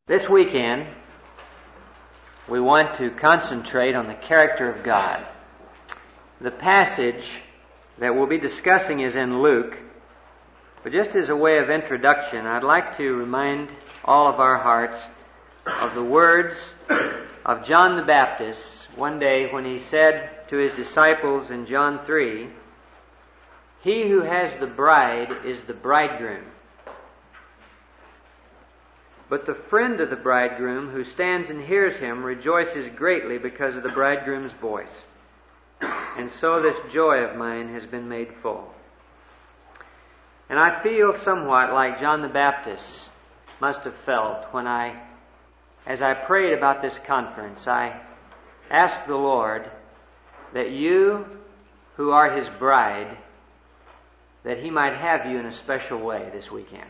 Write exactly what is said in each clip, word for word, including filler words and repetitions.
This weekend, we want to concentrate on the character of God. The passage that we'll be discussing is in Luke, but just as a way of introduction, I'd like to remind all of our hearts of the words of John the Baptist one day when he said to his disciples in John three, "He who has the bride is the bridegroom. But the friend of the bridegroom who stands and hears him rejoices greatly because of the bridegroom's voice. And so this joy of mine has been made full." And I feel somewhat like John the Baptist must have felt when I, as I prayed about this conference, I asked the Lord that you who are His bride, that He might have you in a special way this weekend.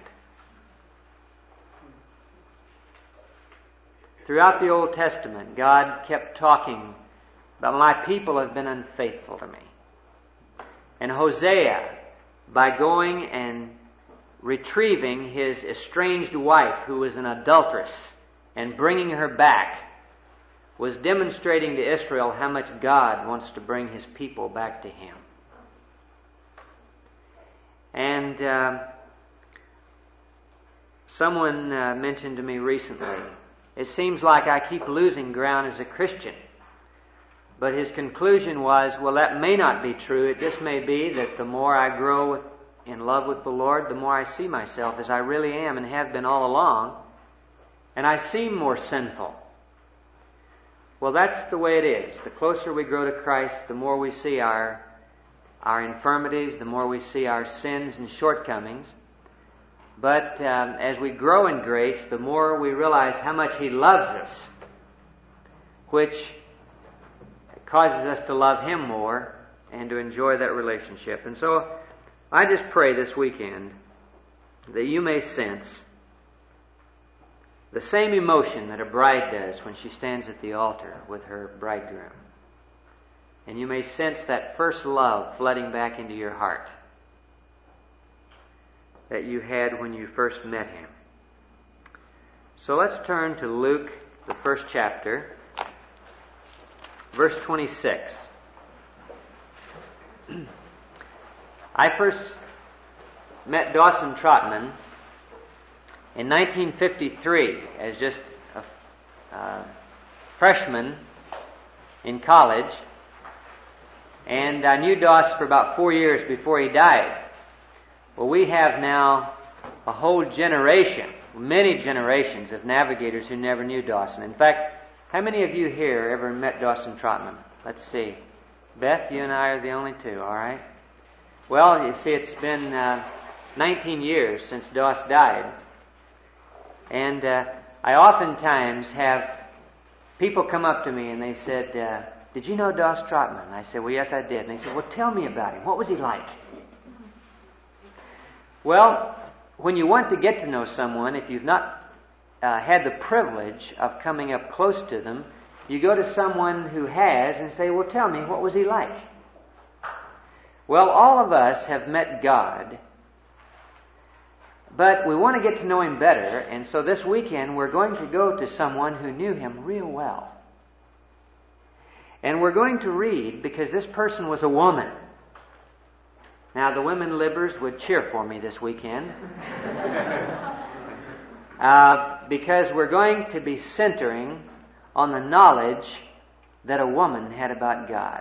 Throughout the Old Testament, God kept talking about, "My people have been unfaithful to me." And Hosea, by going and retrieving his estranged wife, who was an adulteress, and bringing her back, was demonstrating to Israel how much God wants to bring His people back to Him. And uh, someone uh, mentioned to me recently, it seems like I keep losing ground as a Christian. But his conclusion was, well, that may not be true. It just may be that the more I grow with, in love with the Lord, the more I see myself as I really am and have been all along, and I seem more sinful. Well, that's the way it is. The closer we grow to Christ, the more we see our, our infirmities, the more we see our sins and shortcomings. But um, as we grow in grace, the more we realize how much He loves us, which causes us to love Him more and to enjoy that relationship. And so I just pray this weekend that you may sense the same emotion that a bride does when she stands at the altar with her bridegroom. And you may sense that first love flooding back into your heart that you had when you first met Him. So let's turn to Luke, the first chapter, verse twenty-six. I first met Dawson Trotman in nineteen fifty-three as just a uh, freshman in college, and I knew Doss for about four years before he died. Well, we have now a whole generation, many generations of navigators who never knew Dawson. In fact, how many of you here ever met Dawson Trotman? Let's see. Beth, you and I are the only two, all right? Well, you see, it's been uh, nineteen years since Doss died. And uh, I oftentimes have people come up to me and they said, uh, "Did you know Doss Trotman?" And I said, "Well, yes, I did." And they said, "Well, tell me about him. What was he like?" Well, when you want to get to know someone, if you've not uh, had the privilege of coming up close to them, you go to someone who has and say, "Well, tell me, what was he like?" Well, all of us have met God, but we want to get to know Him better, and so this weekend we're going to go to someone who knew Him real well. And we're going to read, because this person was a woman. Now, the women libbers would cheer for me this weekend. uh, because we're going to be centering on the knowledge that a woman had about God.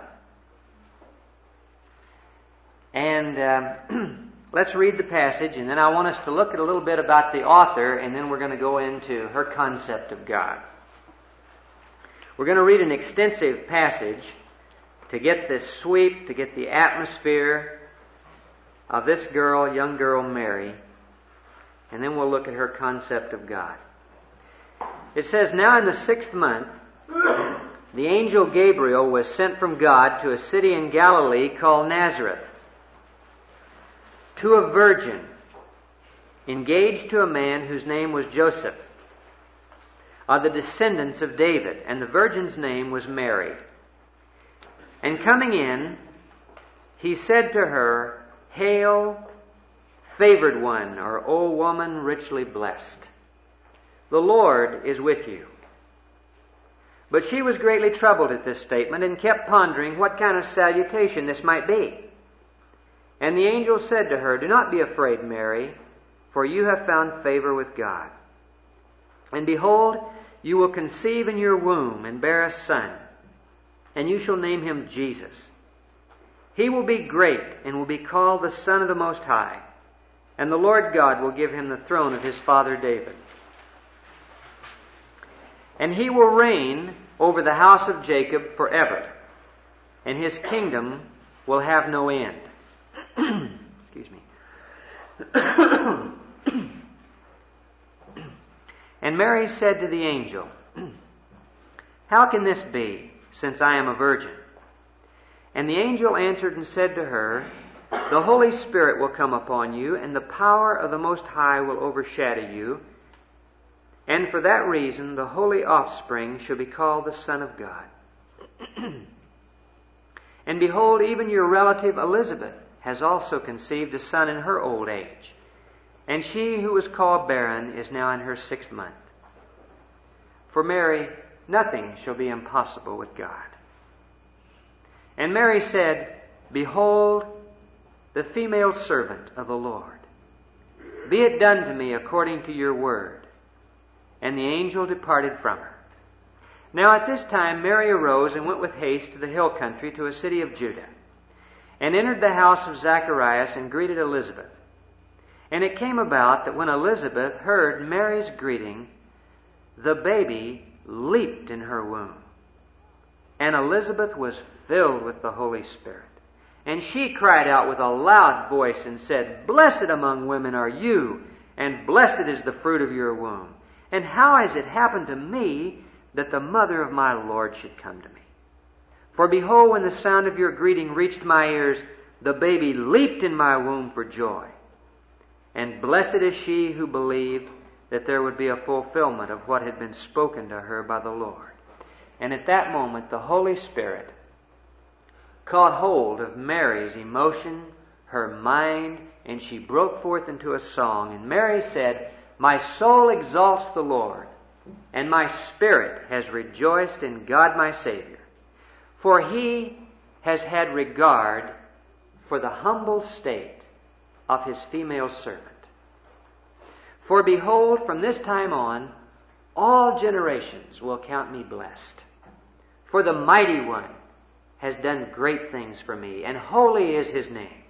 And um, let's read the passage, and then I want us to look at a little bit about the author, and then we're going to go into her concept of God. We're going to read an extensive passage to get this sweep, to get the atmosphere of this girl, young girl Mary, and then we'll look at her concept of God. It says, "Now in the sixth month, the angel Gabriel was sent from God to a city in Galilee called Nazareth, to a virgin engaged to a man whose name was Joseph, of the descendants of David, and the virgin's name was Mary. And coming in, he said to her, 'Hail, favored one,' or 'O woman richly blessed, the Lord is with you." But she was greatly troubled at this statement and kept pondering what kind of salutation this might be. And the angel said to her, "Do not be afraid, Mary, for you have found favor with God. And behold, you will conceive in your womb and bear a son, and you shall name him Jesus. He will be great and will be called the Son of the Most High, and the Lord God will give him the throne of his father David. And he will reign over the house of Jacob forever, and his kingdom will have no end." Excuse me. And Mary said to the angel, "How can this be, since I am a virgin?" And the angel answered and said to her, "The Holy Spirit will come upon you, and the power of the Most High will overshadow you. And for that reason, the holy offspring shall be called the Son of God. And behold, even your relative Elizabeth has also conceived a son in her old age. And she who was called barren is now in her sixth month. For Mary, nothing shall be impossible with God." And Mary said, "Behold, the female servant of the Lord. Be it done to me according to your word." And the angel departed from her. Now at this time Mary arose and went with haste to the hill country, to a city of Judah, and entered the house of Zacharias and greeted Elizabeth. And it came about that when Elizabeth heard Mary's greeting, the baby leaped in her womb. And Elizabeth was filled with the Holy Spirit. And she cried out with a loud voice and said, "Blessed among women are you, and blessed is the fruit of your womb. And how has it happened to me that the mother of my Lord should come to me? For behold, when the sound of your greeting reached my ears, the baby leaped in my womb for joy. And blessed is she who believed that there would be a fulfillment of what had been spoken to her by the Lord." And at that moment, the Holy Spirit caught hold of Mary's emotion, her mind, and she broke forth into a song. And Mary said, "My soul exalts the Lord, and my spirit has rejoiced in God my Savior. For he has had regard for the humble state of his female servant. For behold, from this time on, all generations will count me blessed. For the Mighty One has done great things for me, and holy is his name.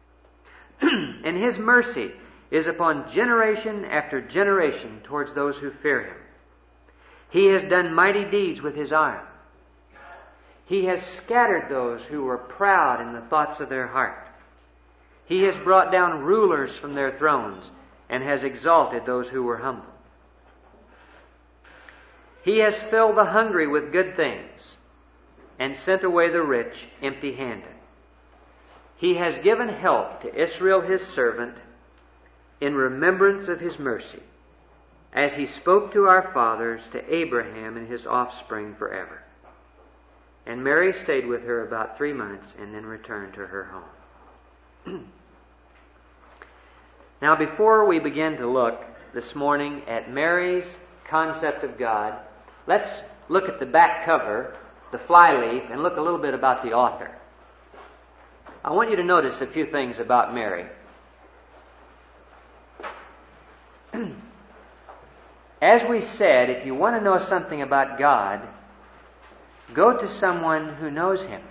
And his mercy is upon generation after generation towards those who fear him. He has done mighty deeds with his arm. He has scattered those who were proud in the thoughts of their heart. He has brought down rulers from their thrones and has exalted those who were humble. He has filled the hungry with good things and sent away the rich empty-handed. He has given help to Israel his servant in remembrance of his mercy, as he spoke to our fathers, to Abraham and his offspring forever." And Mary stayed with her about three months and then returned to her home. Now, before we begin to look this morning at Mary's concept of God, let's look at the back cover, the flyleaf, and look a little bit about the author. I want you to notice a few things about Mary. As we said, if you want to know something about God, go to someone who knows him.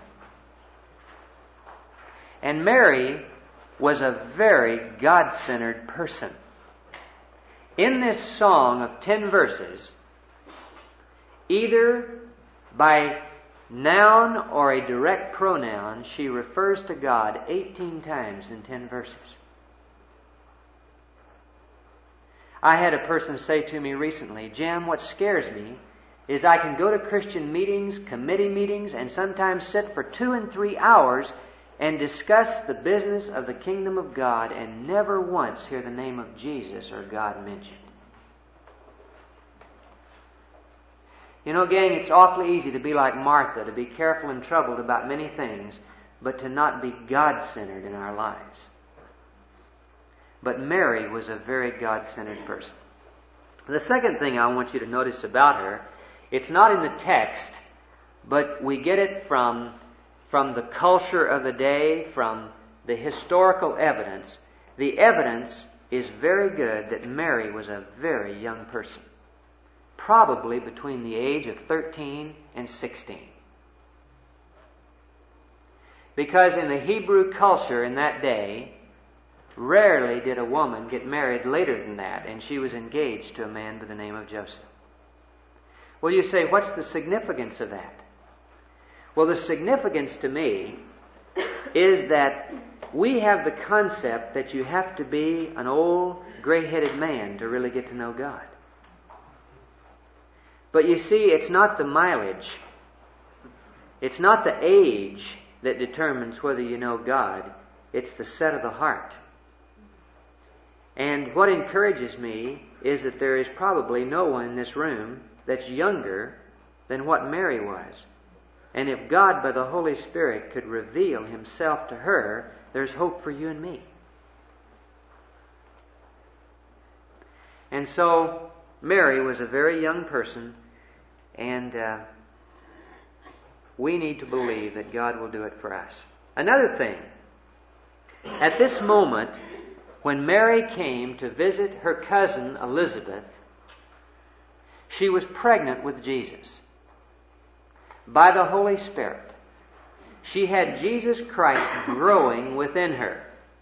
And Mary was a very God-centered person. In this song of ten verses, either by noun or a direct pronoun, she refers to God eighteen times in ten verses. I had a person say to me recently, "Jim, what scares me is I can go to Christian meetings, committee meetings, and sometimes sit for two and three hours and discuss the business of the kingdom of God and never once hear the name of Jesus or God mentioned." You know, gang, it's awfully easy to be like Martha, to be careful and troubled about many things, but to not be God-centered in our lives. But Mary was a very God-centered person. The second thing I want you to notice about her, it's not in the text, but we get it from, from the culture of the day, from the historical evidence. The evidence is very good that Mary was a very young person, probably between the age of thirteen and sixteen. Because in the Hebrew culture in that day, rarely did a woman get married later than that, and she was engaged to a man by the name of Joseph. Well, you say, what's the significance of that? Well, the significance to me is that we have the concept that you have to be an old, gray-headed man to really get to know God. But you see, it's not the mileage, it's not the age that determines whether you know God. It's the set of the heart. And what encourages me is that there is probably no one in this room that's younger than what Mary was. And if God, by the Holy Spirit, could reveal Himself to her, there's hope for you and me. And so, Mary was a very young person, and uh, we need to believe that God will do it for us. Another thing, at this moment, when Mary came to visit her cousin Elizabeth, she was pregnant with Jesus by the Holy Spirit. She had Jesus Christ growing within her.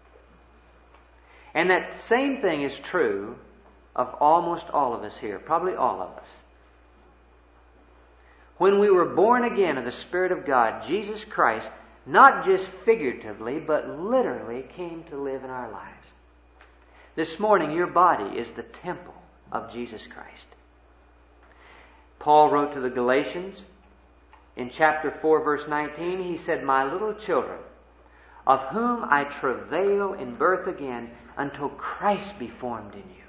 And that same thing is true of almost all of us here, probably all of us. When we were born again of the Spirit of God, Jesus Christ, not just figuratively, but literally came to live in our lives. This morning, your body is the temple of Jesus Christ. Paul wrote to the Galatians in chapter four, verse nineteen, he said, "My little children, of whom I travail in birth again until Christ be formed in you."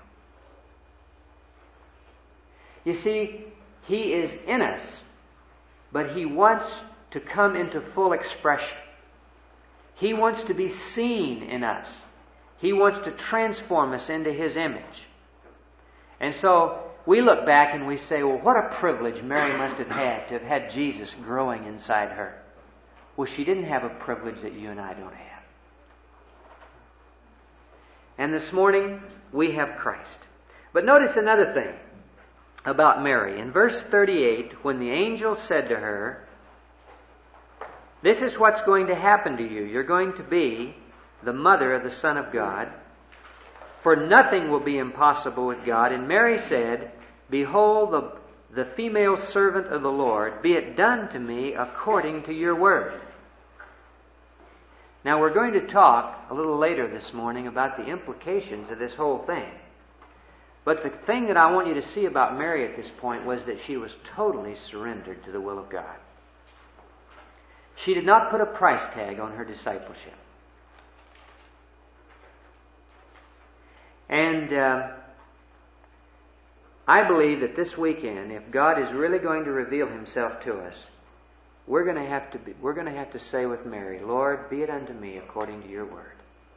You see, He is in us, but He wants to come into full expression. He wants to be seen in us. He wants to transform us into His image. And so we look back and we say, well, what a privilege Mary must have had to have had Jesus growing inside her. Well, she didn't have a privilege that you and I don't have. And this morning, we have Christ. But notice another thing about Mary. In verse thirty-eight, when the angel said to her, "This is what's going to happen to you. You're going to be the mother of the Son of God. For nothing will be impossible with God." And Mary said, "Behold, the, the female servant of the Lord, be it done to me according to your word." Now we're going to talk a little later this morning about the implications of this whole thing. But the thing that I want you to see about Mary at this point was that she was totally surrendered to the will of God. She did not put a price tag on her discipleship. And uh, I believe that this weekend, if God is really going to reveal Himself to us, we're going to have to be, we're going to have to say with Mary, "Lord, be it unto me according to your word."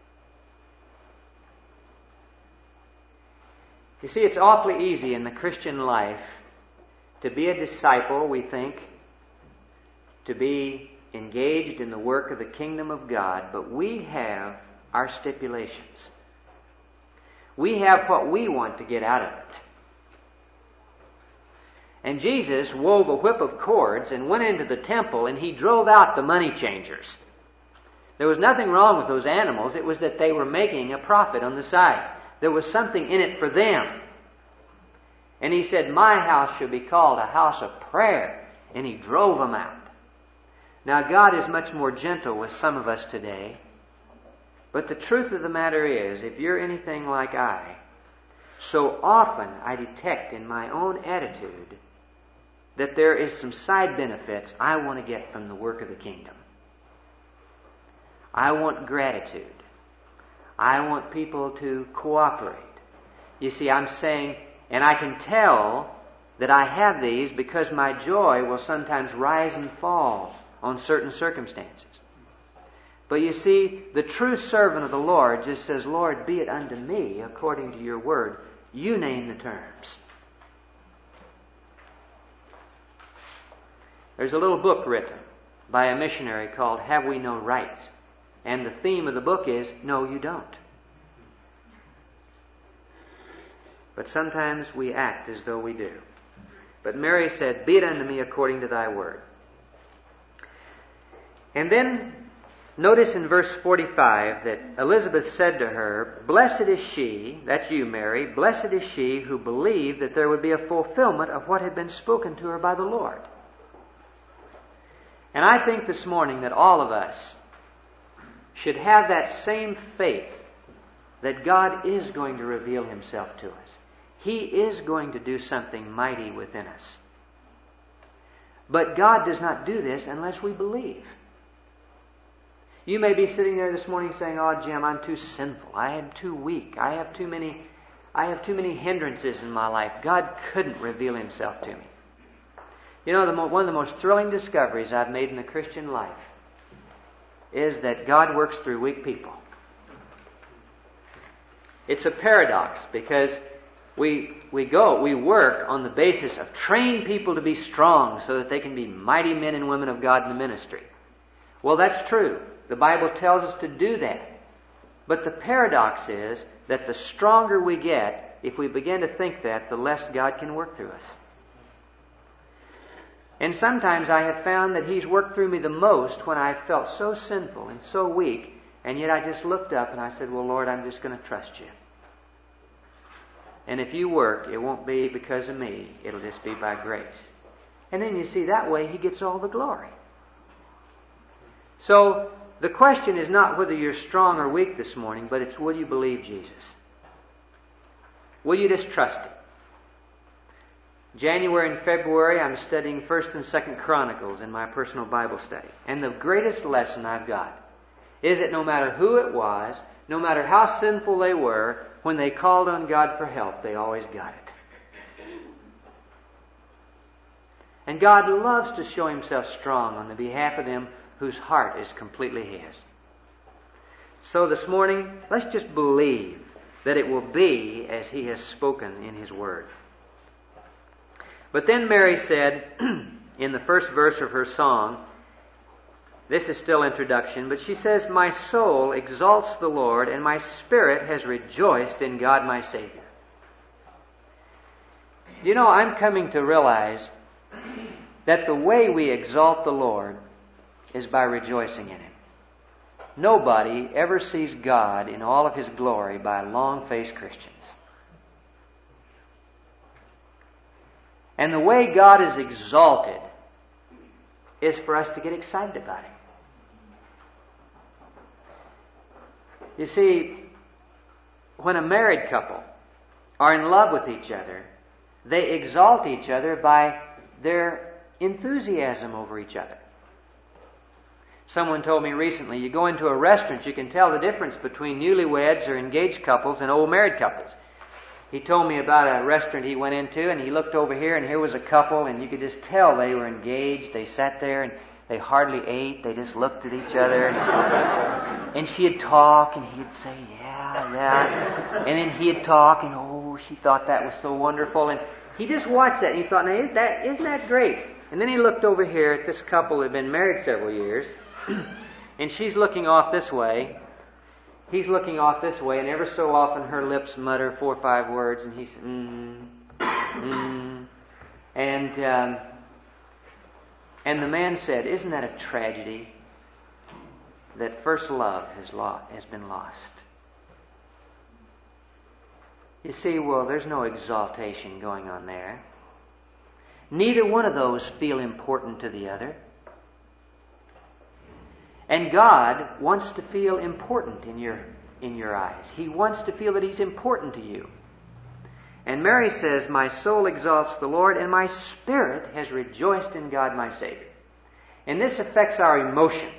You see, it's awfully easy in the Christian life to be a disciple, we think, to be engaged in the work of the kingdom of God, but we have our stipulations. We have what we want to get out of it. And Jesus wove a whip of cords and went into the temple and He drove out the money changers. There was nothing wrong with those animals. It was that they were making a profit on the side. There was something in it for them. And He said, "My house shall be called a house of prayer." And He drove them out. Now, God is much more gentle with some of us today. But the truth of the matter is, if you're anything like I, so often I detect in my own attitude that there is some side benefits I want to get from the work of the kingdom. I want gratitude. I want people to cooperate. You see, I'm saying, and I can tell that I have these because my joy will sometimes rise and fall on certain circumstances. But you see, the true servant of the Lord just says, "Lord, be it unto me according to your word." You name the terms. There's a little book written by a missionary called Have We No Rights? And the theme of the book is, No, you don't. But sometimes we act as though we do. But Mary said, Be it unto me according to thy word. And then notice in verse forty-five that Elizabeth said to her, Blessed is she, that's you, Mary, blessed is she who believed that there would be a fulfillment of what had been spoken to her by the Lord. And I think this morning that all of us should have that same faith that God is going to reveal Himself to us. He is going to do something mighty within us. But God does not do this unless we believe. You may be sitting there this morning saying, Oh, Jim, I'm too sinful. I am too weak. I have too many, I have too many hindrances in my life. God couldn't reveal Himself to me. You know, the mo- one of the most thrilling discoveries I've made in the Christian life is that God works through weak people. It's a paradox because we we go, we work on the basis of train people to be strong so that they can be mighty men and women of God in the ministry. Well, that's true. The Bible tells us to do that. But the paradox is that the stronger we get, if we begin to think that, the less God can work through us. And sometimes I have found that He's worked through me the most when I felt so sinful and so weak, and yet I just looked up and I said, Well, Lord, I'm just going to trust You. And if You work, it won't be because of me. It'll just be by grace. And then you see, that way He gets all the glory. So, the question is not whether you're strong or weak this morning, but it's will you believe Jesus? Will you just trust Him? January and February, I'm studying First and Second Chronicles in my personal Bible study. And the greatest lesson I've got is that no matter who it was, no matter how sinful they were, when they called on God for help, they always got it. And God loves to show Himself strong on the behalf of them whose heart is completely His. So this morning, let's just believe that it will be as He has spoken in His Word. But then Mary said, in the first verse of her song, this is still introduction, but she says, My soul exalts the Lord, and my spirit has rejoiced in God my Savior. You know, I'm coming to realize that the way we exalt the Lord is by rejoicing in Him. Nobody ever sees God in all of His glory by long-faced Christians. And the way God is exalted is for us to get excited about Him. You see, when a married couple are in love with each other, they exalt each other by their enthusiasm over each other. Someone told me recently, you go into a restaurant, you can tell the difference between newlyweds or engaged couples and old married couples. He told me about a restaurant he went into, and he looked over here, and here was a couple, and you could just tell they were engaged. They sat there, and they hardly ate. They just looked at each other. And she'd talk, and he'd say, yeah, yeah. And then he'd talk, and oh, she thought that was so wonderful. And he just watched that, and he thought, now, isn't that, isn't that great? And then he looked over here at this couple who had been married several years, and she's looking off this way. He's looking off this way, and ever so often her lips mutter four or five words, and he's, mm, mm. And, um, and the man said, isn't that a tragedy that first love has, lo- has been lost? You see, well, there's no exaltation going on there. Neither one of those feel important to the other. And God wants to feel important in your in your eyes. He wants to feel that He's important to you. And Mary says, my soul exalts the Lord, and my spirit has rejoiced in God my Savior. And this affects our emotions.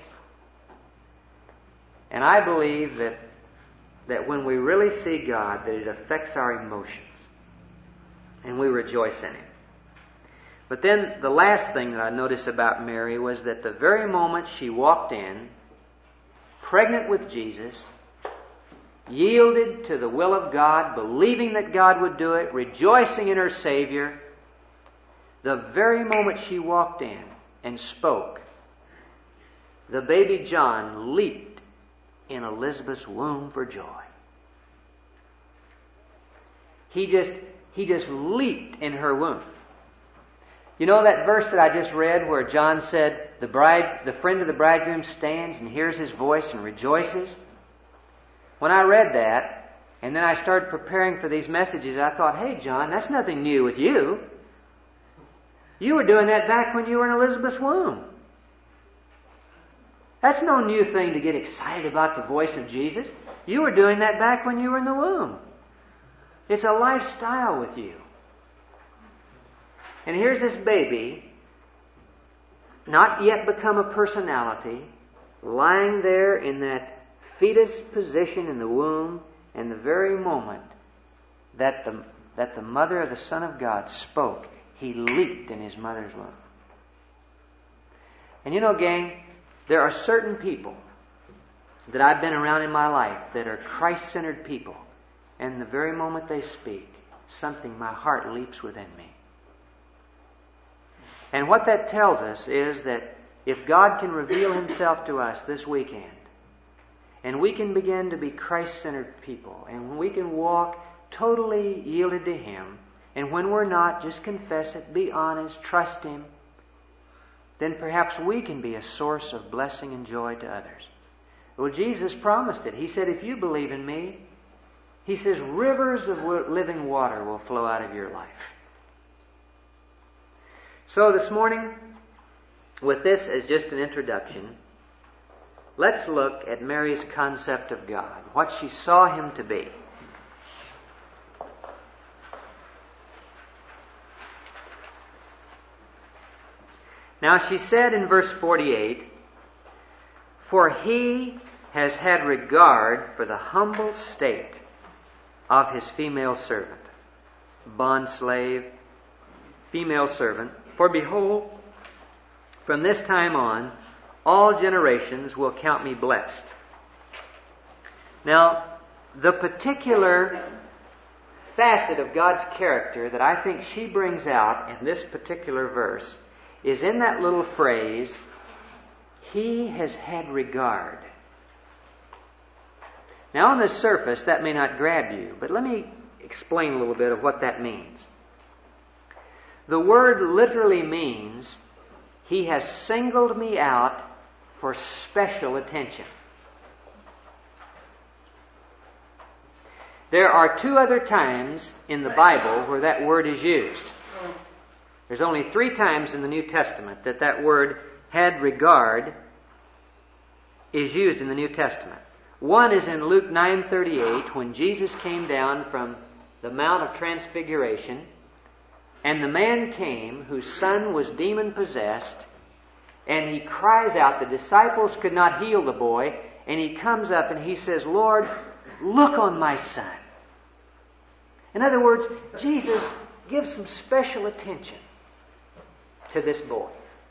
And I believe that, that when we really see God, that it affects our emotions. And we rejoice in Him. But then the last thing that I noticed about Mary was that the very moment she walked in, pregnant with Jesus, yielded to the will of God, believing that God would do it, rejoicing in her Savior. The very moment she walked in and spoke, the baby John leaped in Elizabeth's womb for joy. He just, he just leaped in her womb. You know that verse that I just read where John said, the bride, the friend of the bridegroom stands and hears his voice and rejoices? When I read that, and then I started preparing for these messages, I thought, hey, John, that's nothing new with you. You were doing that back when you were in Elizabeth's womb. That's no new thing to get excited about the voice of Jesus. You were doing that back when you were in the womb. It's a lifestyle with you. And here's this baby, not yet become a personality, lying there in that fetus position in the womb, and the very moment that the, that the mother of the Son of God spoke, he leaped in his mother's womb. And you know, gang, there are certain people that I've been around in my life that are Christ-centered people, and the very moment they speak, something, my heart leaps within me. And what that tells us is that if God can reveal Himself to us this weekend, and we can begin to be Christ-centered people, and when we can walk totally yielded to Him, and when we're not, just confess it, be honest, trust Him, then perhaps we can be a source of blessing and joy to others. Well, Jesus promised it. He said, if you believe in me, He says, rivers of living water will flow out of your life. So this morning, with this as just an introduction, let's look at Mary's concept of God, what she saw Him to be. Now she said in verse forty-eight, for He has had regard for the humble state of His female servant, bondslave, female servant. For behold, from this time on, all generations will count me blessed. Now, the particular facet of God's character that I think she brings out in this particular verse is in that little phrase, He has had regard. Now, on the surface, that may not grab you, but let me explain a little bit of what that means. The word literally means, He has singled me out for special attention. There are two other times in the Bible where that word is used. There's only three times in the New Testament that that word, had regard, is used in the New Testament. One is in Luke nine thirty-eight, when Jesus came down from the Mount of Transfiguration, and the man came whose son was demon-possessed, and he cries out. The disciples could not heal the boy, and he comes up and he says, Lord, look on my son. In other words, Jesus gives some special attention to this boy.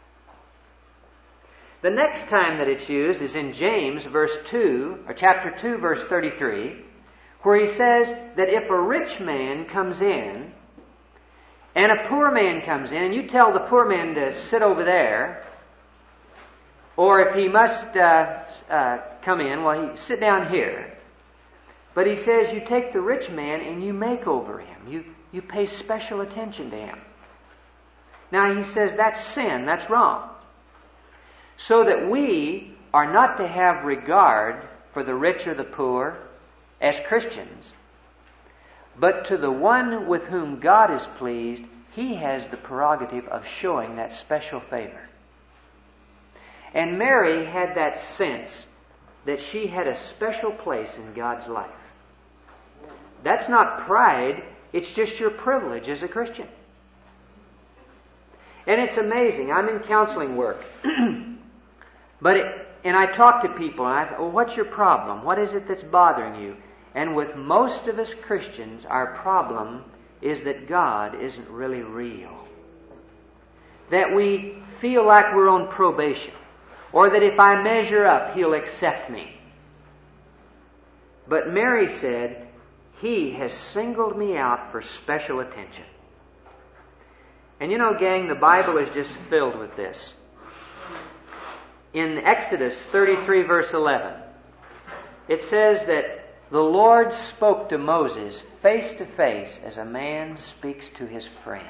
The next time that it's used is in James verse two, or chapter two, verse thirty-three, where he says that if a rich man comes in and a poor man comes in, and you tell the poor man to sit over there, or if he must uh, uh, come in, well, he sit down here. But he says you take the rich man and you make over him. You, you pay special attention to him. Now he says that's sin, that's wrong. So that we are not to have regard for the rich or the poor as Christians, but to the one with whom God is pleased, He has the prerogative of showing that special favor. And Mary had that sense that she had a special place in God's life. That's not pride, it's just your privilege as a Christian. And it's amazing. I'm in counseling work. but it, and I talk to people, and I thought, well, what's your problem? What is it that's bothering you? And with most of us Christians, our problem is that God isn't really real. That we feel like we're on probation. Or that if I measure up, He'll accept me. But Mary said, He has singled me out for special attention. And you know, gang, the Bible is just filled with this. In Exodus thirty-three, verse eleven, it says that the Lord spoke to Moses face to face as a man speaks to his friend.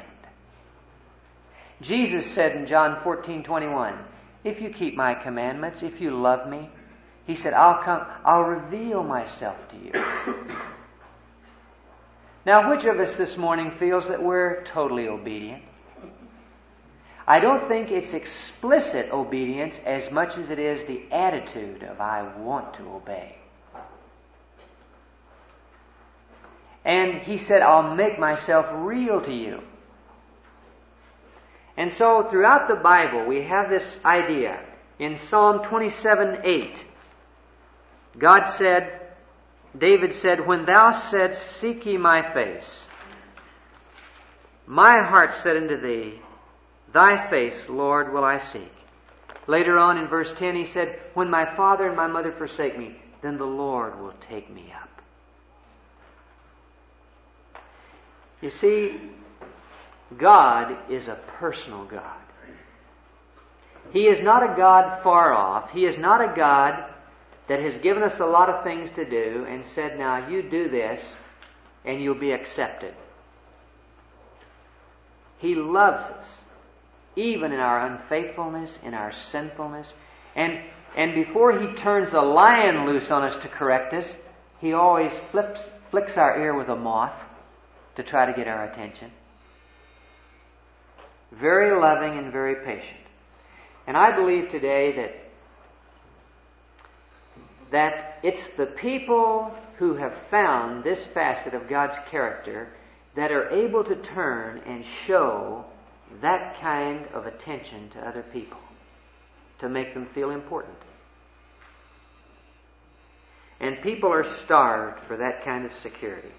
Jesus said in John fourteen twenty-one, if you keep my commandments, if you love me, He said, I'll come, I'll reveal myself to you. Now, which of us this morning feels that we're totally obedient? I don't think it's explicit obedience as much as it is the attitude of I want to obey. And He said, I'll make myself real to you. And so throughout the Bible we have this idea. In Psalm twenty-seven eight, God said, David said, when thou saidst, seek ye my face, my heart said unto thee, thy face, Lord, will I seek. Later on in verse ten he said, when my father and my mother forsake me, then the Lord will take me up. You see, God is a personal God. He is not a God far off. He is not a God that has given us a lot of things to do and said, now you do this and you'll be accepted. He loves us, even in our unfaithfulness, in our sinfulness. And, and before He turns a lion loose on us to correct us, He always flips, flicks our ear with a moth to try to get our attention. Very loving and very patient. And I believe today that that it's the people who have found this facet of God's character that are able to turn and show that kind of attention to other people, to make them feel important. And people are starved for that kind of security.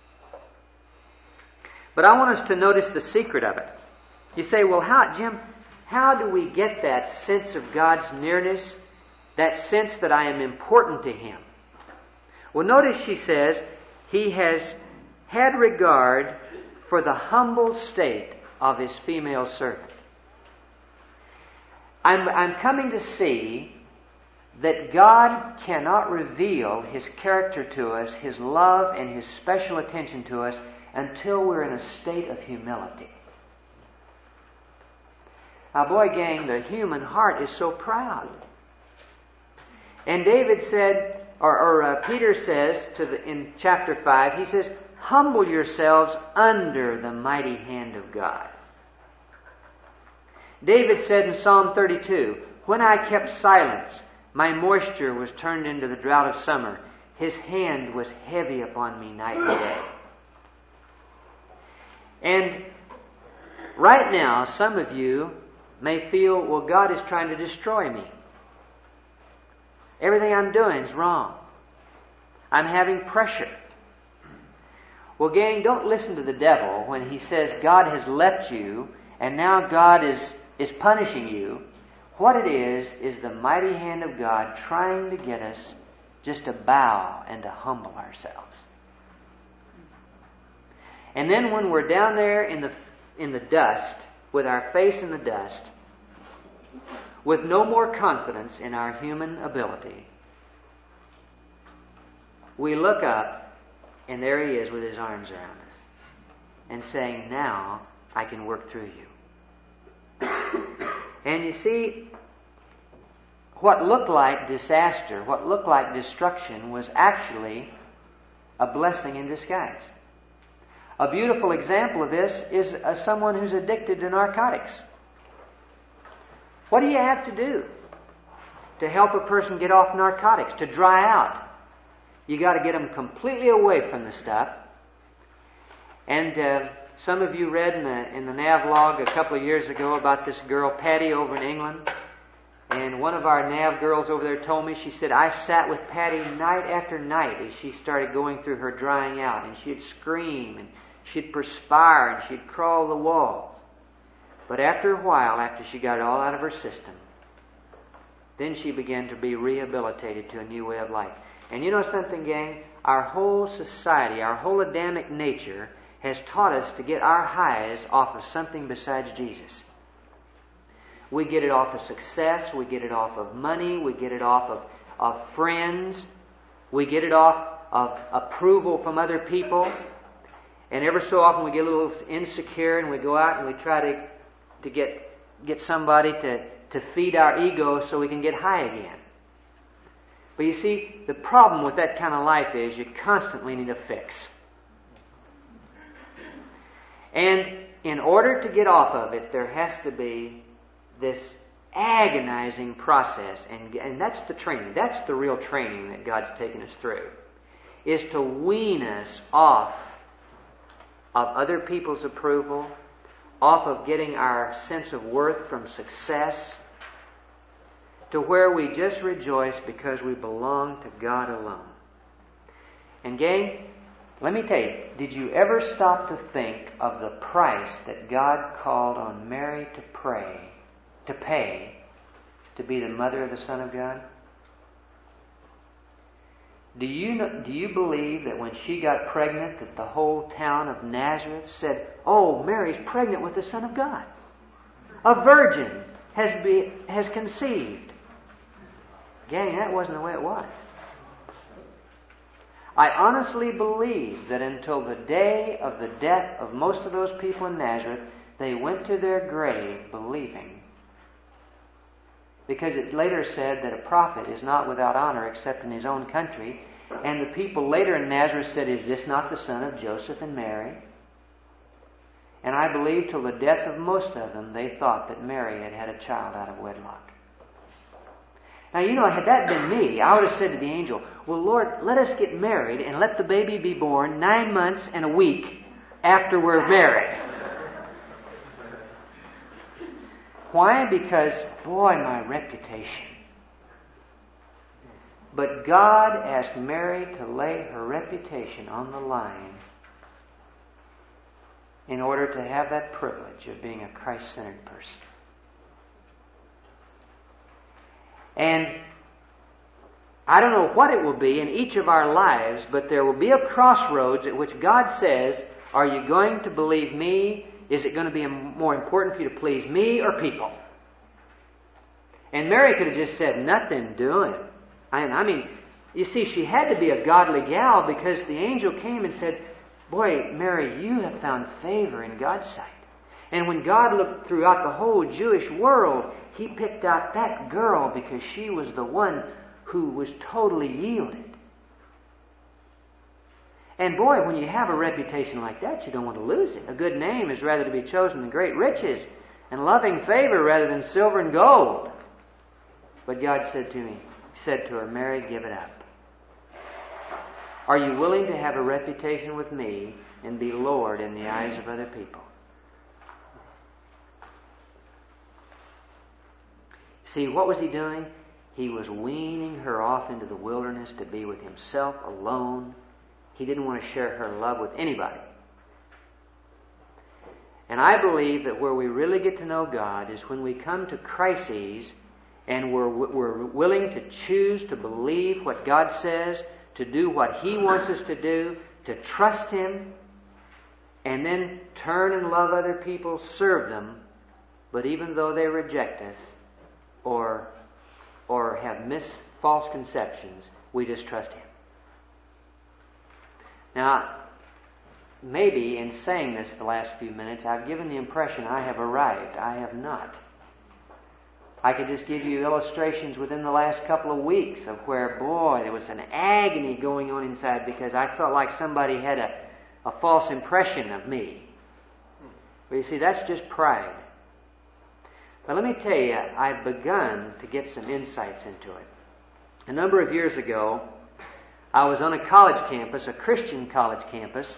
But I want us to notice the secret of it. You say, well, how, Jim, how do we get that sense of God's nearness, that sense that I am important to Him? Well, notice she says, He has had regard for the humble state of His female servant. I'm, I'm coming to see that God cannot reveal His character to us, His love and His special attention to us, until we're in a state of humility. Now, boy, gang, the human heart is so proud. And David said, or, or uh, Peter says to the, in chapter five, he says, humble yourselves under the mighty hand of God. David said in Psalm thirty-two, when I kept silence, my moisture was turned into the drought of summer. His hand was heavy upon me night and day. And right now, some of you may feel, well, God is trying to destroy me. Everything I'm doing is wrong. I'm having pressure. Well, gang, don't listen to the devil when he says God has left you and now God is, is punishing you. What it is, is the mighty hand of God trying to get us just to bow and to humble ourselves. And then when we're down there in the in the dust, with our face in the dust, with no more confidence in our human ability, we look up, and there He is with His arms around us, and saying, now I can work through you. And you see, what looked like disaster, what looked like destruction, was actually a blessing in disguise. A beautiful example of this is uh, someone who's addicted to narcotics. What do you have to do to help a person get off narcotics, to dry out? You got to get them completely away from the stuff. And uh, some of you read in the in the Navlog a couple of years ago about this girl Patty over in England. And one of our Nav girls over there told me, she said, I sat with Patty night after night as she started going through her drying out, and she'd scream and she'd perspire and she'd crawl the walls. But after a while, after she got it all out of her system, then she began to be rehabilitated to a new way of life. And you know something, gang? Our whole society, our whole Adamic nature has taught us to get our highs off of something besides Jesus. We get it off of success, we get it off of money, we get it off of, of friends, we get it off of approval from other people. And ever so often we get a little insecure and we go out and we try to, to get, get somebody to, to feed our ego so we can get high again. But you see, the problem with that kind of life is you constantly need a fix. And in order to get off of it, there has to be this agonizing process. And, and that's the training. That's the real training that God's taken us through. Is to wean us off of other people's approval, off of getting our sense of worth from success, to where we just rejoice because we belong to God alone. And gang, let me tell you, did you ever stop to think of the price that God called on Mary to pray, to pay, to be the mother of the Son of God? Do you know, do you believe that when she got pregnant that the whole town of Nazareth said, "Oh, Mary's pregnant with the Son of God. A virgin has be, has conceived." Gang, that wasn't the way it was. I honestly believe that until the day of the death of most of those people in Nazareth, they went to their grave believing. Because it later said that a prophet is not without honor except in his own country. And the people later in Nazareth said, "Is this not the son of Joseph and Mary?" And I believe till the death of most of them, they thought that Mary had had a child out of wedlock. Now, you know, had that been me, I would have said to the angel, "Well, Lord, let us get married and let the baby be born nine months and a week after we're married." Why? Because, boy, my reputation. But God asked Mary to lay her reputation on the line in order to have that privilege of being a Christ-centered person. And I don't know what it will be in each of our lives, but there will be a crossroads at which God says, "Are you going to believe me? Is it going to be more important for you to please me or people?" And Mary could have just said, "Nothing doing." I mean, you see, she had to be a godly gal because the angel came and said, "Boy, Mary, you have found favor in God's sight." And when God looked throughout the whole Jewish world, He picked out that girl because she was the one who was totally yielded. And boy, when you have a reputation like that, you don't want to lose it. A good name is rather to be chosen than great riches, and loving favor rather than silver and gold. But God said to me, said to her, "Mary, give it up. Are you willing to have a reputation with me and be Lord in the eyes of other people?" See, what was He doing? He was weaning her off into the wilderness to be with Himself alone. He didn't want to share her love with anybody. And I believe that where we really get to know God is when we come to crises and we're, we're willing to choose to believe what God says, to do what He wants us to do, to trust Him, and then turn and love other people, serve them, but even though they reject us or, or have mis false conceptions, we just trust Him. Now, maybe in saying this the last few minutes, I've given the impression I have arrived. I have not. I could just give you illustrations within the last couple of weeks of where, boy, there was an agony going on inside because I felt like somebody had a, a false impression of me. But you see, that's just pride. But let me tell you, I've begun to get some insights into it. A number of years ago, I was on a college campus, a Christian college campus,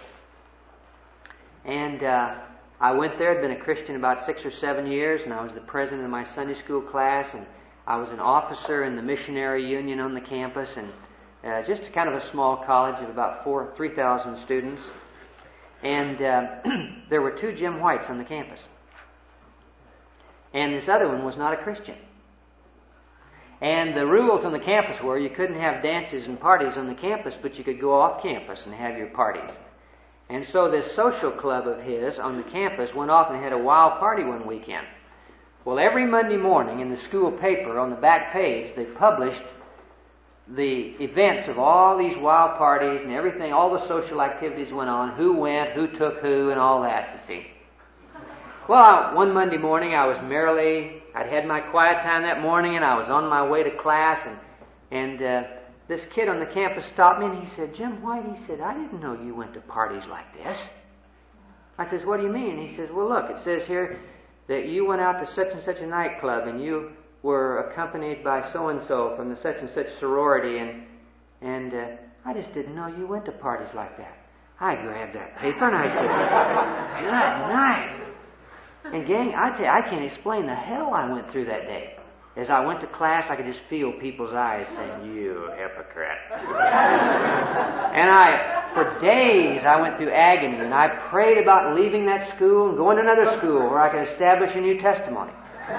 and uh, I went there. I'd been a Christian about six or seven years, and I was the president of my Sunday school class, and I was an officer in the missionary union on the campus, and uh, just kind of a small college of about four, three thousand students. And uh, there were two Jim Whites on the campus, and this other one was not a Christian. And the rules on the campus were you couldn't have dances and parties on the campus, but you could go off campus and have your parties. And so this social club of his on the campus went off and had a wild party one weekend. Well, every Monday morning in the school paper on the back page, they published the events of all these wild parties and everything, all the social activities went on, who went, who took who, and all that, you see. Well, one Monday morning I was merrily, I'd had my quiet time that morning and I was on my way to class, and and uh, this kid on the campus stopped me and he said, "Jim White," he said, "I didn't know you went to parties like this." I says, "What do you mean?" He says, "Well, look, it says here that you went out to such and such a nightclub and you were accompanied by so-and-so from the such and such sorority, and and uh, I just didn't know you went to parties like that." I grabbed that paper and I said, "Good night." And gang, I tell you, I can't explain the hell I went through that day. As I went to class, I could just feel people's eyes saying, "You hypocrite." And I, for days, I went through agony, and I prayed about leaving that school and going to another school where I could establish a new testimony.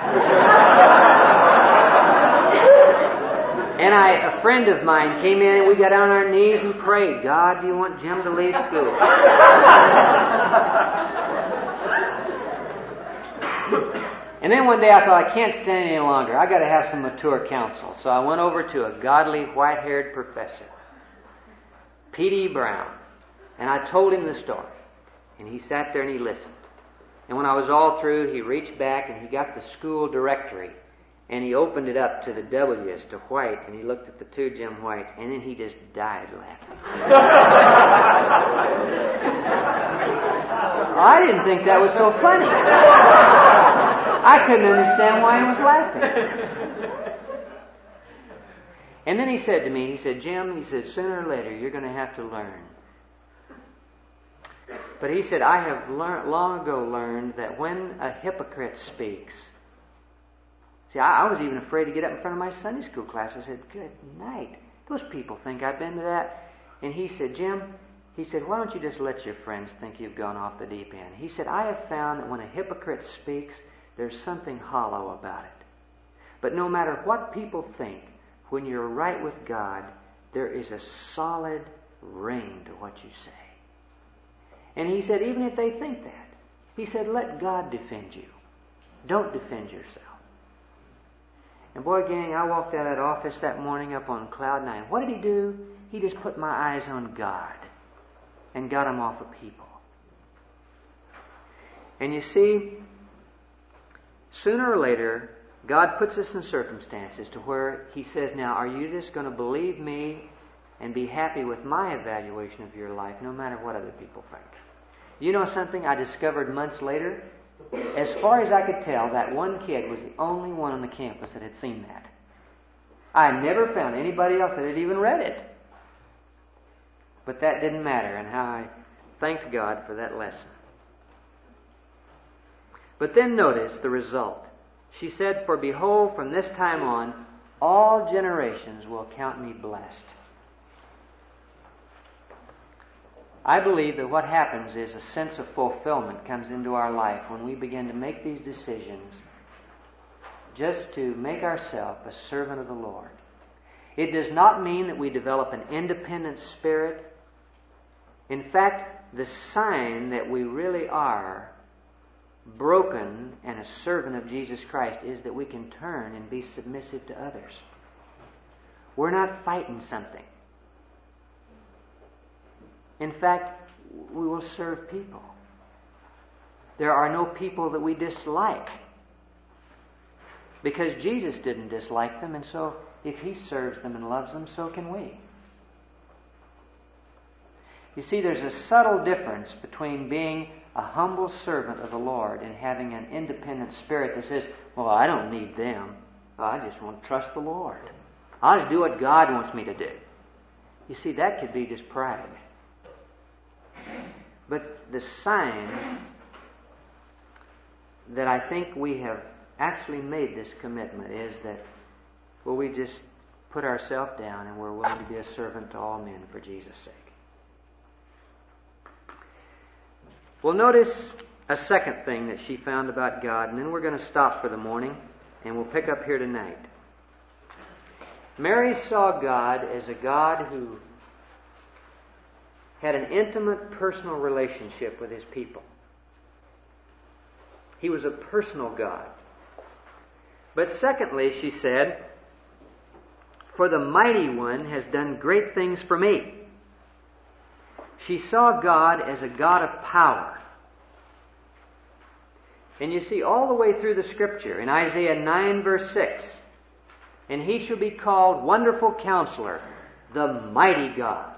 And I, a friend of mine came in and we got on our knees and prayed, "God, do you want Jim to leave school?" And then one day I thought, I can't stand any longer. I got to have some mature counsel. So I went over to a godly, white-haired professor, P D Brown, and I told him the story. And he sat there and he listened. And when I was all through, he reached back and he got the school directory and he opened it up to the W's, to White, and he looked at the two Jim Whites, and then he just died laughing. I didn't think that was so funny. I couldn't understand why he was laughing. And then he said to me, he said, "Jim," he said, "sooner or later you're going to have to learn." But he said, "I have lear- long ago learned that when a hypocrite speaks..." See, I, I was even afraid to get up in front of my Sunday school class. I said, "Good night. Those people think I've been to that." And he said, "Jim," he said, "why don't you just let your friends think you've gone off the deep end?" He said, "I have found that when a hypocrite speaks, there's something hollow about it. But no matter what people think, when you're right with God, there is a solid ring to what you say." And he said, even if they think that, he said, let God defend you. Don't defend yourself. And boy, gang, I walked out of that office that morning up on cloud nine. What did he do? He just put my eyes on God and got them off of people. And you see, sooner or later, God puts us in circumstances to where He says, now, are you just going to believe me and be happy with my evaluation of your life, no matter what other people think? You know something I discovered months later? As far as I could tell, that one kid was the only one on the campus that had seen that. I never found anybody else that had even read it. But that didn't matter, and how I thanked God for that lesson. But then notice the result. She said, "For behold, from this time on, all generations will count me blessed." I believe that what happens is a sense of fulfillment comes into our life when we begin to make these decisions just to make ourselves a servant of the Lord. It does not mean that we develop an independent spirit. In fact, the sign that we really are broken and a servant of Jesus Christ is that we can turn and be submissive to others. We're not fighting something. In fact, we will serve people. There are no people that we dislike, because Jesus didn't dislike them, and so if He serves them and loves them, so can we. You see, there's a subtle difference between being a humble servant of the Lord and having an independent spirit that says, well, I don't need them. I just want to trust the Lord. I'll just do what God wants me to do. You see, that could be just pride. But the sign that I think we have actually made this commitment is that, well, we just put ourselves down and we're willing to be a servant to all men for Jesus' sake. Well, notice a second thing that she found about God, and then we're going to stop for the morning, and we'll pick up here tonight. Mary saw God as a God who had an intimate personal relationship with His people. He was a personal God. But secondly, she said, "For the Mighty One has done great things for me." She saw God as a God of power. And you see all the way through the Scripture, in Isaiah nine verse six, "And He shall be called Wonderful Counselor, the Mighty God."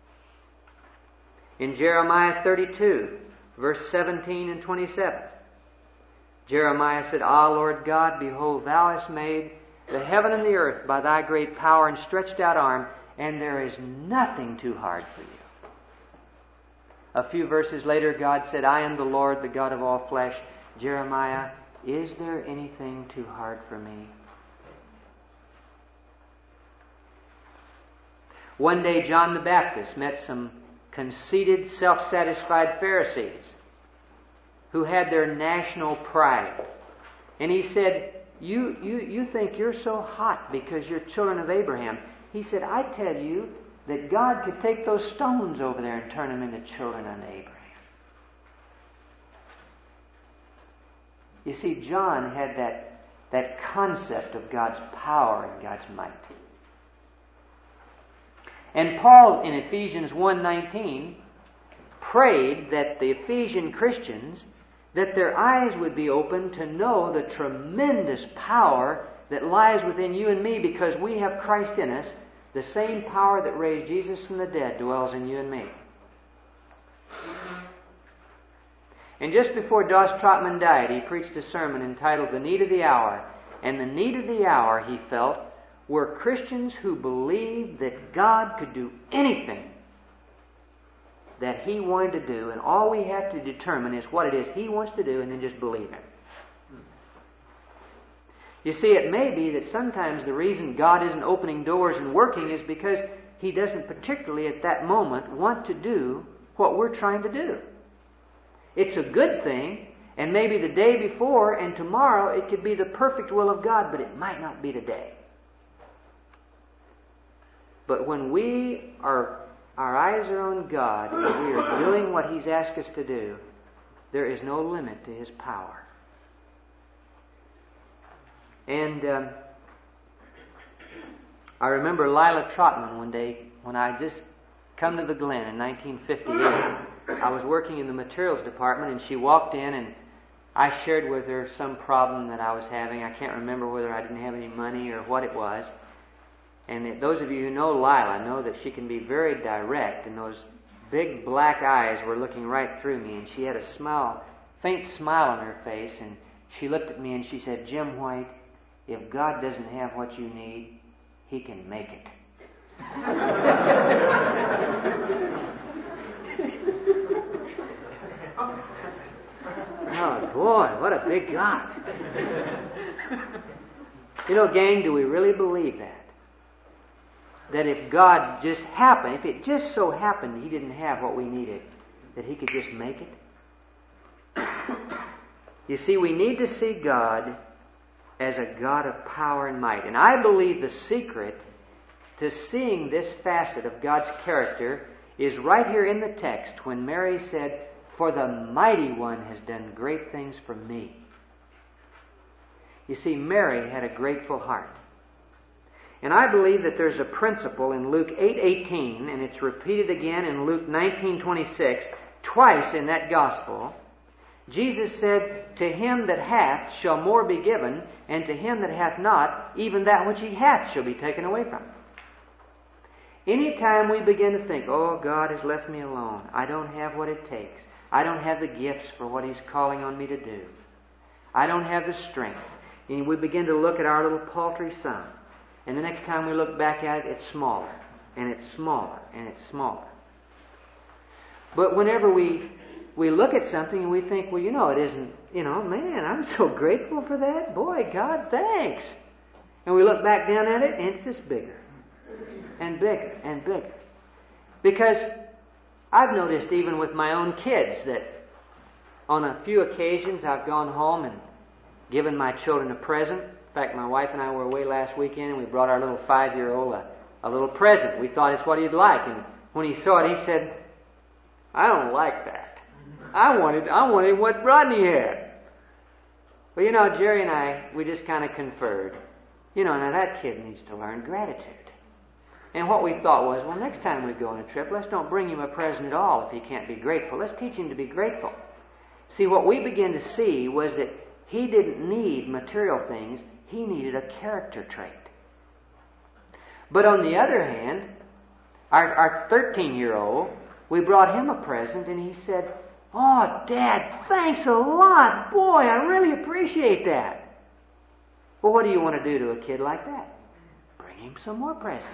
In Jeremiah thirty-two, verse seventeen and twenty-seven, Jeremiah said, "Ah, Lord God, behold, Thou hast made the heaven and the earth by Thy great power and stretched out arm, and there is nothing too hard for You." A few verses later, God said, "I am the Lord, the God of all flesh." Jeremiah, "Is there anything too hard for Me?" One day, John the Baptist met some conceited, self-satisfied Pharisees who had their national pride. And he said, you, you, you think you're so hot because you're children of Abraham. He said, "I tell you that God could take those stones over there and turn them into children unto Abraham." You see, John had that, that concept of God's power and God's might. And Paul in Ephesians one nineteen prayed that the Ephesian Christians, that their eyes would be open to know the tremendous power that lies within you and me, because we have Christ in us. The same power that raised Jesus from the dead dwells in you and me. And just before Doss Trotman died, he preached a sermon entitled "The Need of the Hour." And the need of the hour, he felt, were Christians who believed that God could do anything that He wanted to do, and all we have to determine is what it is He wants to do, and then just believe Him. You see, it may be that sometimes the reason God isn't opening doors and working is because He doesn't particularly at that moment want to do what we're trying to do. It's a good thing, and maybe the day before and tomorrow it could be the perfect will of God, but it might not be today. But when we are, our eyes are on God and we are doing what He's asked us to do, there is no limit to His power. And um, I remember Lila Trotman one day when I just come to the Glen in nineteen fifty-eight. I was working in the materials department, and she walked in, and I shared with her some problem that I was having. I can't remember whether I didn't have any money or what it was. And those of you who know Lila know that she can be very direct, and those big black eyes were looking right through me, and she had a smile, faint smile on her face, and she looked at me and she said, "Jim White, if God doesn't have what you need, He can make it." Oh boy, what a big God. You know, gang, do we really believe that? That if God just happened, if it just so happened He didn't have what we needed, that He could just make it? You see, we need to see God as a God of power and might. And I believe the secret to seeing this facet of God's character is right here in the text when Mary said, "For the Mighty One has done great things for me." You see, Mary had a grateful heart. And I believe that there's a principle in Luke eight eighteen, and it's repeated again in Luke nineteen twenty-six, twice in that gospel. Jesus said, "To him that hath shall more be given, and to him that hath not, even that which he hath shall be taken away from him." Anytime we begin to think, "Oh, God has left me alone. I don't have what it takes. I don't have the gifts for what He's calling on me to do. I don't have the strength." And we begin to look at our little paltry sum. And the next time we look back at it, it's smaller, and it's smaller, and it's smaller. But whenever we we look at something and we think, "Well, you know, it isn't, you know, man, I'm so grateful for that. Boy, God, thanks." And we look back down at it, and it's just bigger, and bigger, and bigger. Because I've noticed even with my own kids that on a few occasions I've gone home and given my children a present. In fact, my wife and I were away last weekend, and we brought our little five-year-old a, a little present. We thought it's what he'd like. And when he saw it, he said, "I don't like that. I wanted, I wanted what Rodney had." Well, you know, Jerry and I, we just kind of conferred. You know, now that kid needs to learn gratitude. And what we thought was, well, next time we go on a trip, let's don't bring him a present at all if he can't be grateful. Let's teach him to be grateful. See, what we began to see was that he didn't need material things. He needed a character trait. But on the other hand, our, our thirteen-year-old, we brought him a present, and he said, "Oh, Dad, thanks a lot. Boy, I really appreciate that." Well, what do you want to do to a kid like that? Bring him some more presents.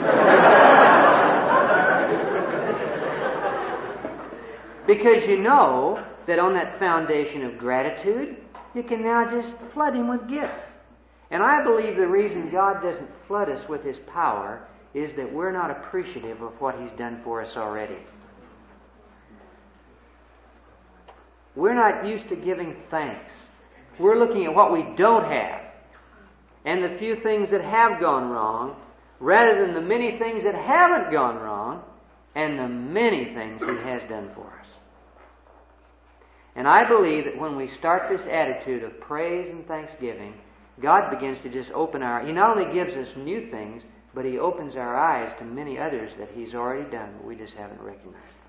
Because you know that on that foundation of gratitude, you can now just flood him with gifts. And I believe the reason God doesn't flood us with His power is that we're not appreciative of what He's done for us already. We're not used to giving thanks. We're looking at what we don't have and the few things that have gone wrong rather than the many things that haven't gone wrong and the many things He has done for us. And I believe that when we start this attitude of praise and thanksgiving, God begins to just open our... He not only gives us new things, but He opens our eyes to many others that He's already done, but we just haven't recognized them.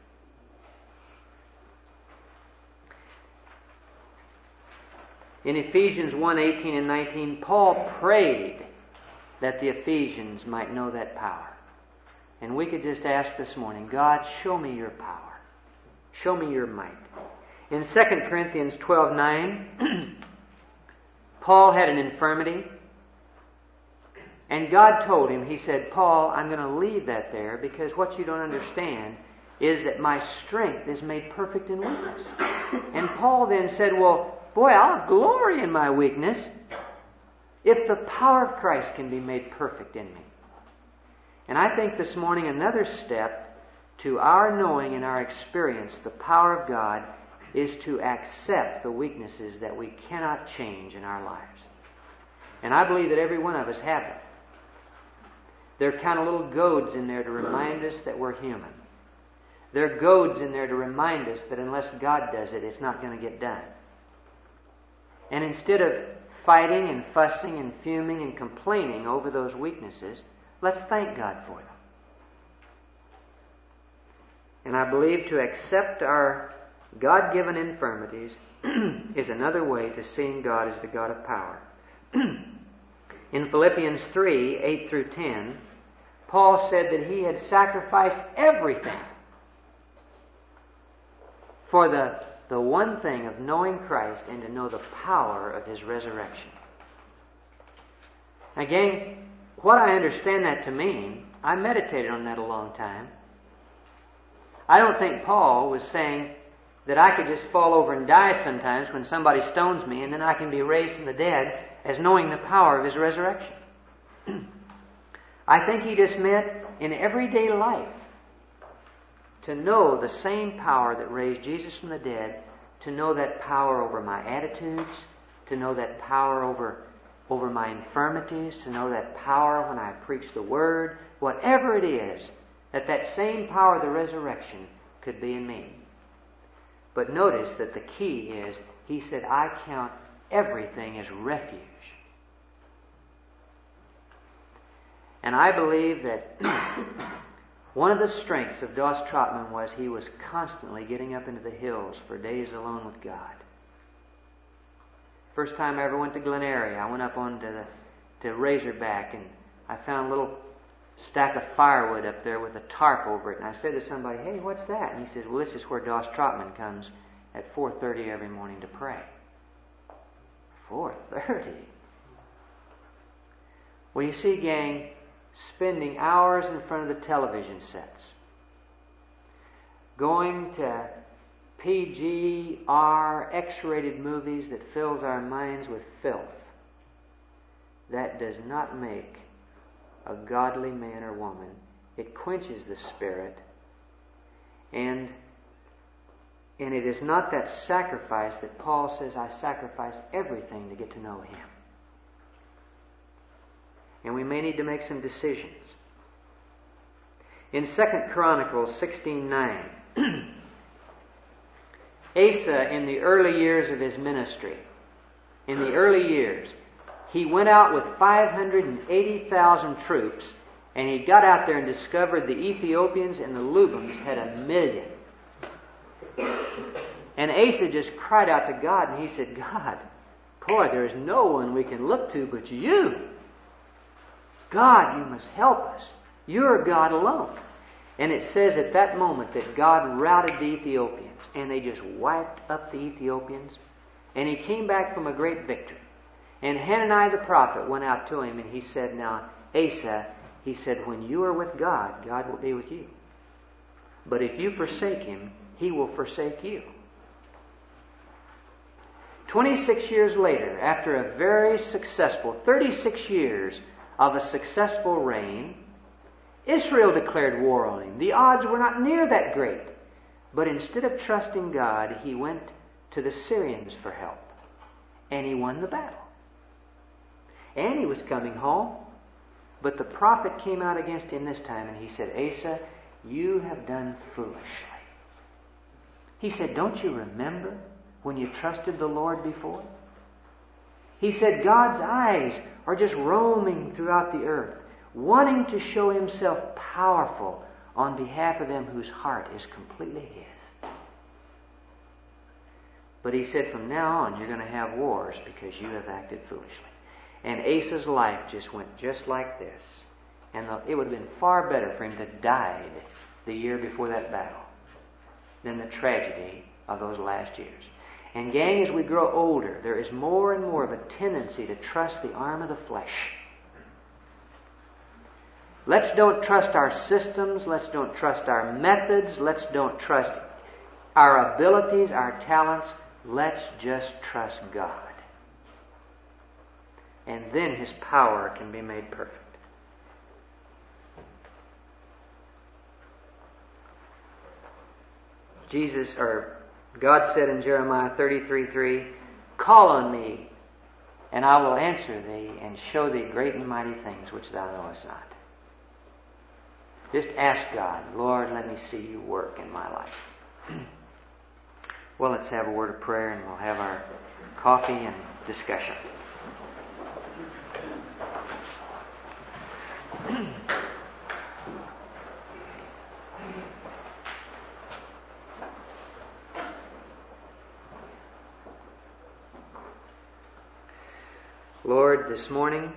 In Ephesians one, eighteen and nineteen, Paul prayed that the Ephesians might know that power. And we could just ask this morning, God, show me your power. Show me your might. In Second Corinthians twelve nine, Paul had an infirmity. And God told him, He said, "Paul, I'm going to leave that there because what you don't understand is that my strength is made perfect in weakness." And Paul then said, "Well, boy, I'll glory in my weakness if the power of Christ can be made perfect in me." And I think this morning another step to our knowing and our experience the power of God is to accept the weaknesses that we cannot change in our lives. And I believe that every one of us have them. There are kind of little goads in there to remind us that we're human. There are goads in there to remind us that unless God does it, it's not going to get done. And instead of fighting and fussing and fuming and complaining over those weaknesses, let's thank God for them. And I believe to accept our God-given infirmities is another way to seeing God as the God of power. In Philippians three, eight through ten, Paul said that he had sacrificed everything for the, the one thing of knowing Christ and to know the power of His resurrection. Again, what I understand that to mean, I meditated on that a long time. I don't think Paul was saying that I could just fall over and die sometimes when somebody stones me and then I can be raised from the dead as knowing the power of His resurrection. I think he just meant in everyday life to know the same power that raised Jesus from the dead, to know that power over my attitudes, to know that power over, over my infirmities, to know that power when I preach the Word, whatever it is, that that same power of the resurrection could be in me. But notice that the key is, he said, I count everything as refuge. And I believe that one of the strengths of Doss Trotman was he was constantly getting up into the hills for days alone with God. First time I ever went to Glen Eyrie, I went up onto the to Razorback and I found a little stack of firewood up there with a tarp over it. And I said to somebody, "Hey, what's that?" And he says, "Well, this is where Doss Trotman comes at four thirty every morning to pray." four thirty? Well, you see, gang, spending hours in front of the television sets, going to P G R X-rated movies that fills our minds with filth, that does not make a godly man or woman. It quenches the spirit. And And it is not that sacrifice that Paul says, I sacrifice everything to get to know Him. And we may need to make some decisions. In Second Chronicles sixteen nine, Asa, in the early years of his ministry, in the early years, he went out with five hundred eighty thousand troops, and he got out there and discovered the Ethiopians and the Lubams had a million. And Asa just cried out to God, and he said, God, boy, there is no one we can look to but you. God, you must help us. You're God alone. And it says at that moment that God routed the Ethiopians, and they just wiped up the Ethiopians, and he came back from a great victory. And Hananiah the prophet went out to him, and he said, now, Asa, he said, when you are with God, God will be with you. But if you forsake Him, He will forsake you. twenty-six years later, after a very successful, thirty-six years of a successful reign, Israel declared war on him. The odds were not near that great. But instead of trusting God, he went to the Syrians for help. And he won the battle. And he was coming home. But the prophet came out against him this time, and he said, Asa, you have done foolishly. He said, don't you remember when you trusted the Lord before? He said, God's eyes are just roaming throughout the earth, wanting to show Himself powerful on behalf of them whose heart is completely His. But he said, from now on, you're going to have wars because you have acted foolishly. And Asa's life just went just like this. And the, it would have been far better for him to have died the year before that battle than the tragedy of those last years. And gang, as we grow older, there is more and more of a tendency to trust the arm of the flesh. Let's don't trust our systems. Let's don't trust our methods. Let's don't trust our abilities, our talents. Let's just trust God. And then His power can be made perfect. Jesus, or God said in Jeremiah thirty-three three, call on me, and I will answer thee, and show thee great and mighty things which thou knowest not. Just ask God, Lord, let me see you work in my life. Well, let's have a word of prayer, and we'll have our coffee and discussion. Lord, this morning,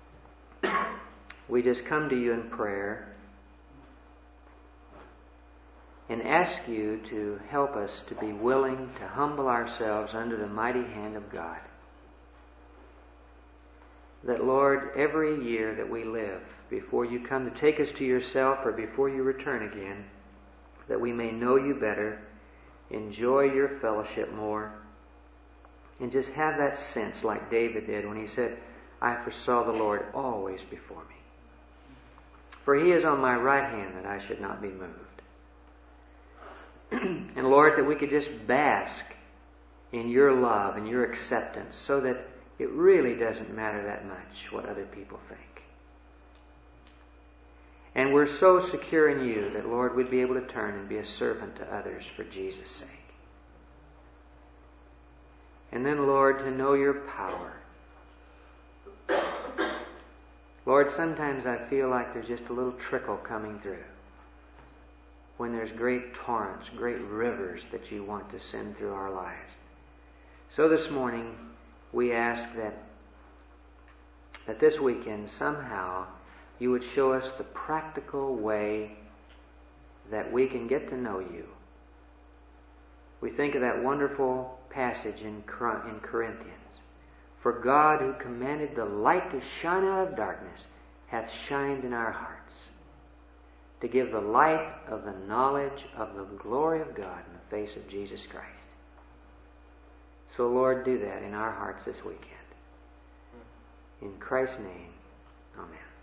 we just come to you in prayer and ask you to help us to be willing to humble ourselves under the mighty hand of God. That, Lord, every year that we live, before you come to take us to yourself or before you return again, that we may know you better, enjoy your fellowship more, and just have that sense like David did when he said, I foresaw the Lord always before me. For He is on my right hand that I should not be moved. And Lord, that we could just bask in your love and your acceptance so that it really doesn't matter that much what other people think. And we're so secure in you that, Lord, we'd be able to turn and be a servant to others for Jesus' sake. And then, Lord, to know your power. Lord, sometimes I feel like there's just a little trickle coming through. When there's great torrents, great rivers that you want to send through our lives. So this morning, we ask that, that this weekend somehow you would show us the practical way that we can get to know you. We think of that wonderful passage in in Corinthians. For God, who commanded the light to shine out of darkness, hath shined in our hearts, to give the light of the knowledge of the glory of God in the face of Jesus Christ. So, Lord, do that in our hearts this weekend. In Christ's name, amen.